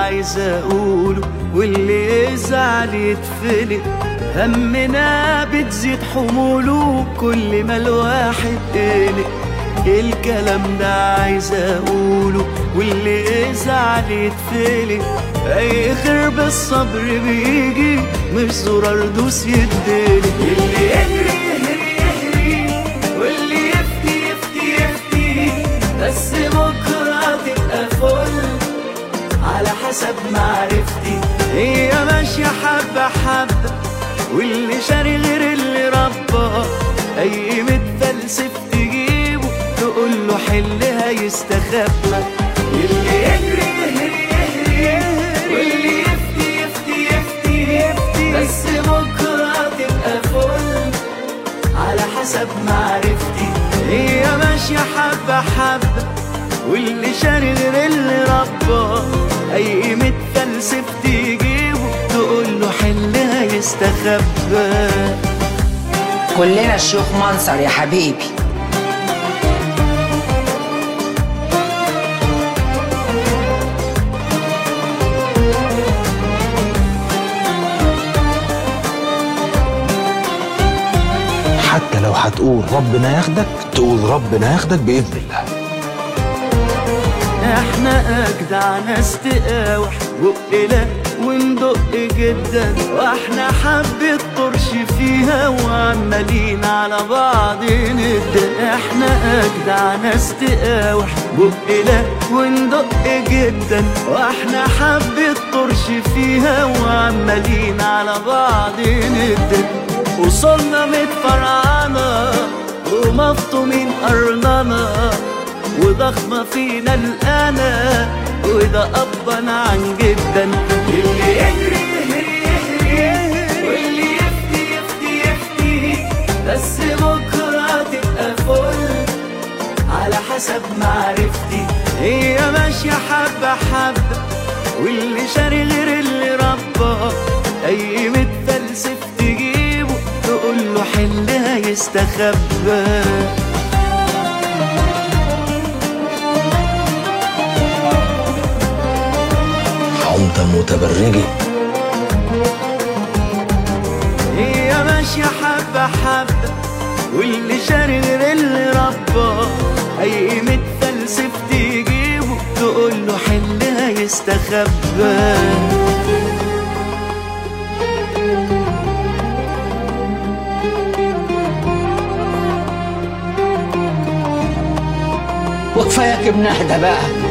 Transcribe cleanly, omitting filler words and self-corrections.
عايز اقوله واللي يزعل يتفلت. همنا بتزيد حموله كل ما الواحد قلق. الكلام ده عايز اقوله واللي يزعل يتفلت. اي خير بالصبر بيجي مش زرار دوس يديلك. اللي يجري يهري يهري واللي يفتي يفتي يفتي، بس بكرة تبقى فل على حسب معرفتي. هي ماشية حبة حبة واللي شاري غير اللي ربى. اي متفلسف تجيبه تقول له حلها يستخبى. اللي يجري يهري يهري واللي يفتي يفتي يفتي، بس بكرة تبقى فل على حسب معرفتي. هي ماشية حبة حبة واللي شاري غير اللي ربى. اي متفلسف تجيبه تقول له حلها يستخبى. كلنا الشيخ منصر يا حبيبي. حتى لو هتقول ربنا ياخدك تقول ربنا ياخدك بإذن الله. احنا اجدع ناس تقاوح بقنا وندق جدا، واحنا حبة طرش فيها وعمالين على بعض ندى. احنا اجدع ناس تقاوح بقنا وندق جدا، واحنا حبة طرش فيها وعمالين على بعض ندى. وصلنا متفرعنا ومفطومين قرننا، وضخمة فينا الأنا وده أبا عن جدا. اللي يجري يهري يهري واللي يفتي يفتي يفتي، بس بكرة تبقى فل على حسب معرفتي. هي ماشية حبة حبة واللي شاري غير اللي ربى. أي متفلسف تجيبه تقول له حلها يستخبى. حمضة متبرجة. هي ماشية حبة حبة واللي شاري غير اللي ربى. اي متفلسف تجيبه تقول له حلها يستخبى. وكفاية ابن اهدى بقى.